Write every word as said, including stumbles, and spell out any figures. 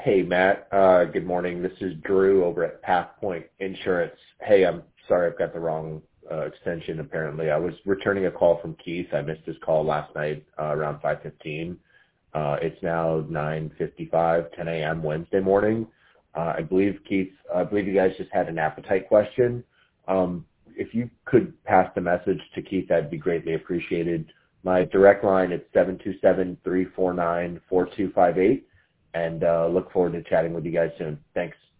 Hey, Matt. Uh, good morning. This is Drew over at PathPoint Insurance. Hey, I'm sorry I've got the wrong uh, extension apparently. I was returning a call from Keith. I missed his call last night uh, around five fifteen. Uh, it's now nine fifty-five, ten a.m. Wednesday morning. Uh, I believe, Keith, I believe you guys just had an appetite question. Um, if you could pass the message to Keith, that'd be greatly appreciated. My direct line is seven two seven, three four nine, four two five eight. And uh, look forward to chatting with you guys soon. Thanks.